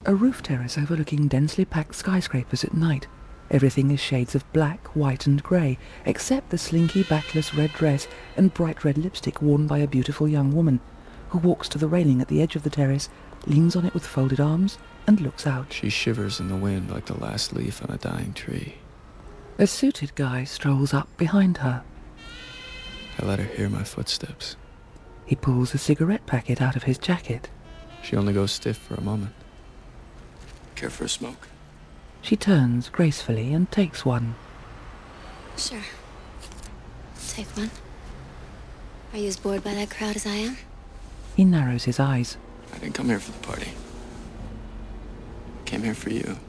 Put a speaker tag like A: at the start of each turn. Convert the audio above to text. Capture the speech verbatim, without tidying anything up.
A: A roof terrace overlooking densely packed skyscrapers at night. Everything is shades of black, white and grey, except the slinky backless red dress and bright red lipstick worn by a beautiful young woman, who walks to the railing at the edge of the terrace, leans on it with folded arms, and looks out.
B: She shivers in the wind like the last leaf on a dying tree.
A: A suited guy strolls up behind her.
B: I let her hear my footsteps.
A: He pulls a cigarette packet out of his jacket.
B: She only goes stiff for a moment. Care for a smoke?
A: She turns gracefully and takes one.
C: Sure. I'll take one. Are you as bored by that crowd as I am?
A: He narrows his eyes.
B: I didn't come here for the party. I came here for you.